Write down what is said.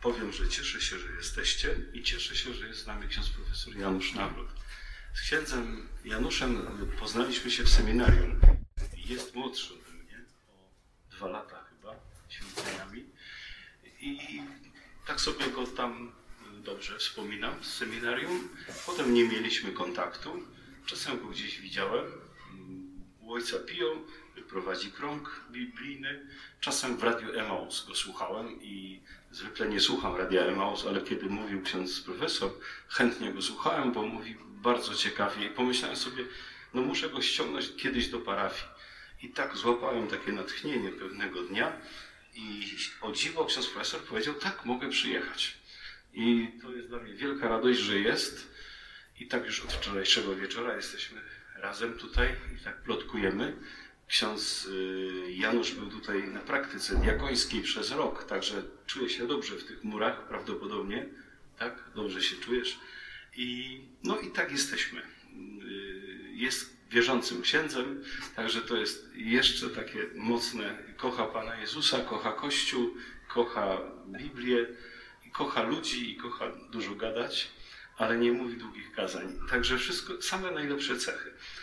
powiem, że cieszę się, że jesteście i cieszę się, że jest z nami ksiądz profesor Janusz Nawrot. Z księdzem Januszem poznaliśmy się w seminarium. Jest młodszy ode mnie, o 2 lata chyba, święceniami. I tak sobie go tam dobrze wspominam z seminarium. Potem nie mieliśmy kontaktu. Czasem go gdzieś widziałem. U ojca Pio prowadzi krąg biblijny. Czasem w Radiu Emaus go słuchałem i zwykle nie słucham Radia Emaus, ale kiedy mówił ksiądz profesor, chętnie go słuchałem, bo mówi bardzo ciekawie i pomyślałem sobie, no muszę go ściągnąć kiedyś do parafii. I tak złapałem takie natchnienie pewnego dnia i o dziwo ksiądz profesor powiedział, tak, mogę przyjechać. I to jest dla mnie wielka radość, że jest. I tak już od wczorajszego wieczora jesteśmy razem tutaj i tak plotkujemy. Ksiądz Janusz był tutaj na praktyce diakońskiej przez rok, także czuję się dobrze w tych murach, prawdopodobnie. Tak? Dobrze się czujesz. I tak jesteśmy. Jest wierzącym księdzem, także to jest jeszcze takie mocne. Kocha Pana Jezusa, kocha Kościół, kocha Biblię, kocha ludzi i kocha dużo gadać, ale nie mówi długich kazań. Także wszystko, same najlepsze cechy.